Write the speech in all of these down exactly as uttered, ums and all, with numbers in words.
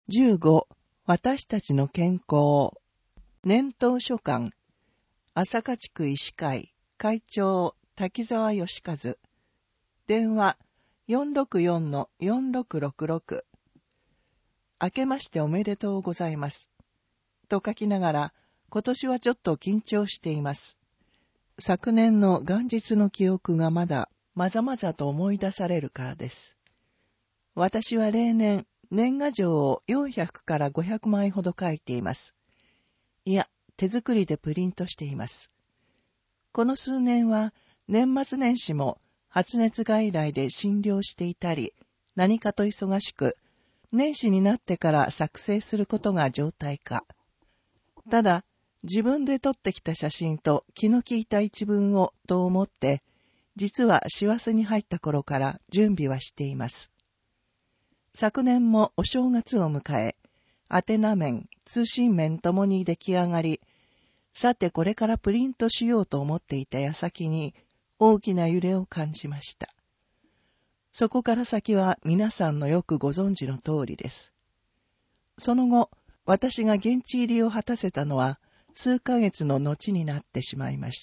じゅうご、私たちの健康。年頭書簡。朝霞地区医師会会長滝沢義和。電話 よんろくよんのよんろくろくろく。明けましておめでとうございます。と書きながら、今年はちょっと緊張しています。昨年の元日の記憶がまだまざまざと思い出されるからです。私は例年、年賀状をよんひゃくからごひゃくまいほど書いています。いや、手作りでプリントしています。この数年は年末年始も発熱外来で診療していたり、何かと忙しく、年始になってから作成することが常態化。ただ、自分で撮ってきた写真と気の利いた一文をと思って、実は師走に入った頃から準備はしています。昨年もお正月を迎え、宛名面、通信面ともに出来上がり、さてこれからプリントしようと思っていた矢先に大きな揺れを感じました。そこから先は皆さんのよくご存知の通りです。その後、私が現地入りを果たせたのは数ヶ月の後になってしまいました。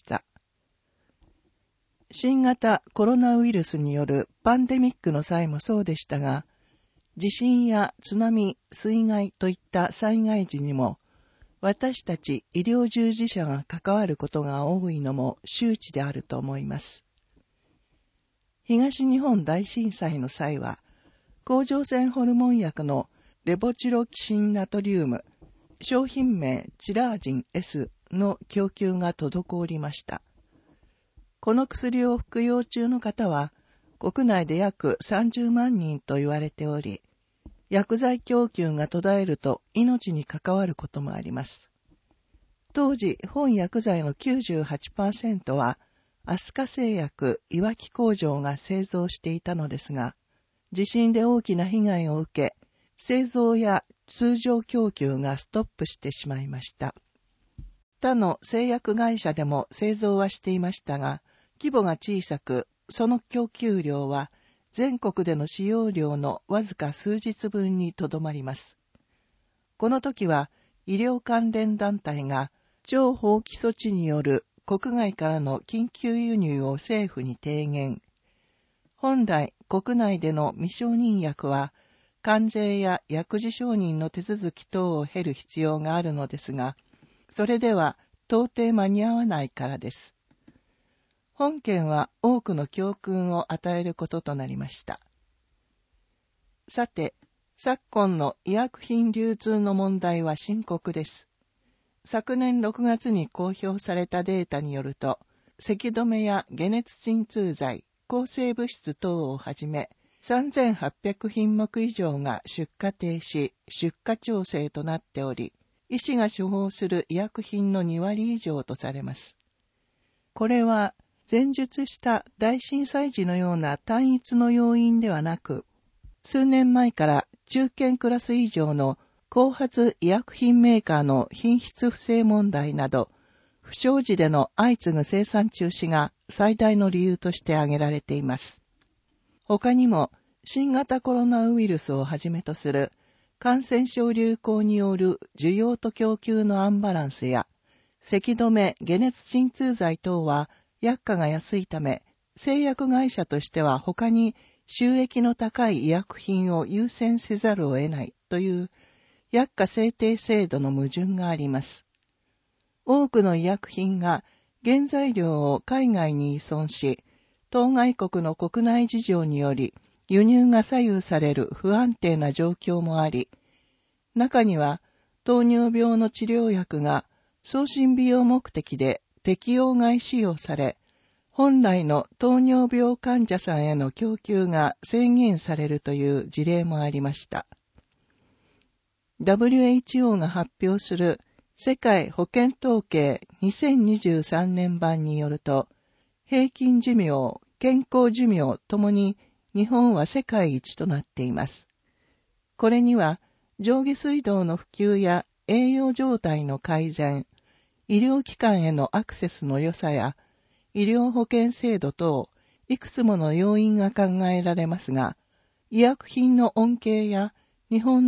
新型コロナウイルスによるパンデミックの際もそうでしたが、地震や津波、水害といった災害時にも、私たち医療従事者が関わることが多いのも周知であると思います。東日本大震災の際は、甲状腺ホルモン薬のレボチロキシンナトリウム、商品名チラージン S の供給が滞りました。この薬を服用中の方は、国内で約さんじゅうまんにんと言われており、薬剤供給が途絶えると命に関わることもあります。当時、本薬剤の きゅうじゅうはちパーセント は、飛鳥製薬いわき工場が製造していたのですが、地震で大きな被害を受け、製造や通常供給がストップしてしまいました。他の製薬会社でも製造はしていましたが、規模が小さく、その供給量は、全国での使用量のわずか数日分にとどまります。この時は医療関連団体が超法規措置による国外からの緊急輸入を政府に提言。本来国内での未承認薬は関税や薬事承認の手続き等を経る必要があるのですが、それでは到底間に合わないからです。本件は多くの教訓を与えることとなりました。さて、昨今の医薬品流通の問題は深刻です。昨年ろくがつに公表されたデータによると、咳止めや解熱鎮痛剤、抗生物質等をはじめ、さんぜんはっぴゃくひんもく以上が出荷停止、出荷調整となっており、医師が処方する医薬品のにわり以上とされます。これは、前述した大震災時のような単一の要因ではなく、数年前から中堅クラス以上の後発医薬品メーカーの品質不正問題など、不祥事での相次ぐ生産中止が最大の理由として挙げられています。他にも、新型コロナウイルスをはじめとする感染症流行による需要と供給のアンバランスや、咳止め、解熱鎮痛剤等は、薬価が安いため、製薬会社としては他に収益の高い医薬品を優先せざるを得ないという薬価制定制度の矛盾があります。多くの医薬品が原材料を海外に依存し、当該国の国内事情により輸入が左右される不安定な状況もあり、中には糖尿病の治療薬が送信美容目的で適用外使用され、本来の糖尿病患者さんへの供給が制限されるという事例もありました。ダブリューエイチオー が発表する世界保健統計にせんにじゅうさんねん版によると、平均寿命、健康寿命ともに日本は世界一となっています。これには上下水道の普及や栄養状態の改善、医療機関へのアクセスの良さや、医療保険制度等、いくつもの要因が考えられますが、医薬品の恩恵や日本の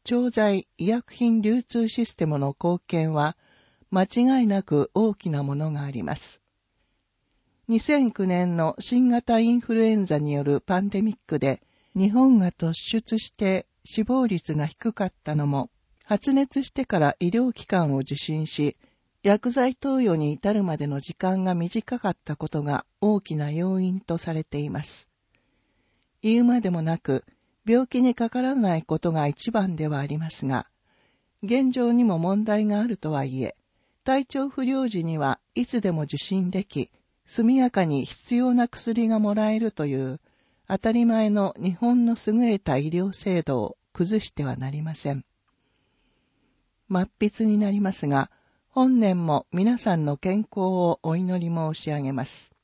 調剤医薬品流通システムの貢献は間違いなく大きなものがあります。にせんきゅうねんの新型インフルエンザによるパンデミックで日本が突出して死亡率が低かったのも、発熱してから医療機関を受診し、薬剤投与に至るまでの時間が短かったことが大きな要因とされています。言うまでもなく、病気にかからないことが一番ではありますが、現状にも問題があるとはいえ、体調不良時にはいつでも受診でき、速やかに必要な薬がもらえるという当たり前の日本の優れた医療制度を崩してはなりません。末筆になりますが、本年も皆さんの健康をお祈り申し上げます。